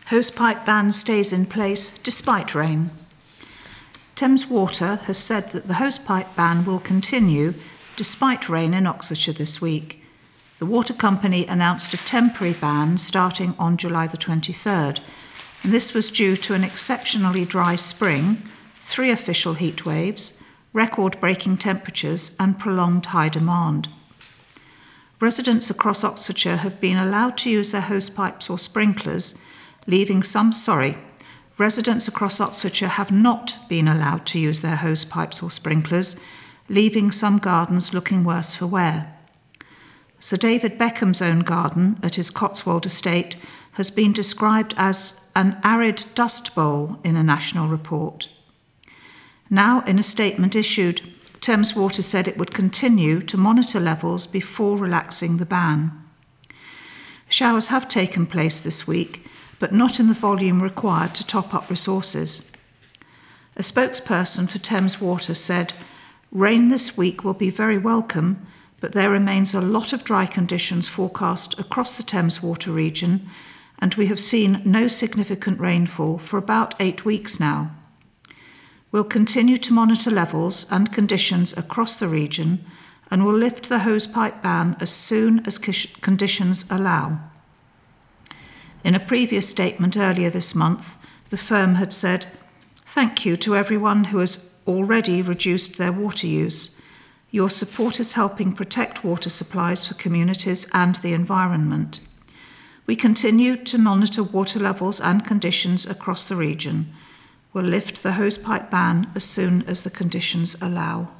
Hosepipe ban stays in place despite rain. Thames Water has said that the hosepipe ban will continue despite rain in Oxfordshire this week. The water company announced a temporary ban starting on July the 23rd, and this was due to an exceptionally dry spring, 3 official heat waves, record-breaking temperatures and prolonged high demand. Residents across Oxfordshire have been allowed to use their hosepipes or sprinklers, residents across Oxfordshire have not been allowed to use their hosepipes or sprinklers, leaving some gardens looking worse for wear. Sir David Beckham's own garden at his Cotswold estate has been described as an arid dust bowl in a national report. Now, in a statement issued, Thames Water said it would continue to monitor levels before relaxing the ban. Showers have taken place this week, but not in the volume required to top up resources. A spokesperson for Thames Water said, "Rain this week will be very welcome, but there remains a lot of dry conditions forecast across the Thames Water region, and we have seen no significant rainfall for about 8 weeks now. We'll continue to monitor levels and conditions across the region and will lift the hosepipe ban as soon as conditions allow." In a previous statement earlier this month, the firm had said, "Thank you to everyone who has already reduced their water use. Your support is helping protect water supplies for communities and the environment. We continue to monitor water levels and conditions across the region. We'll lift the hosepipe ban as soon as the conditions allow."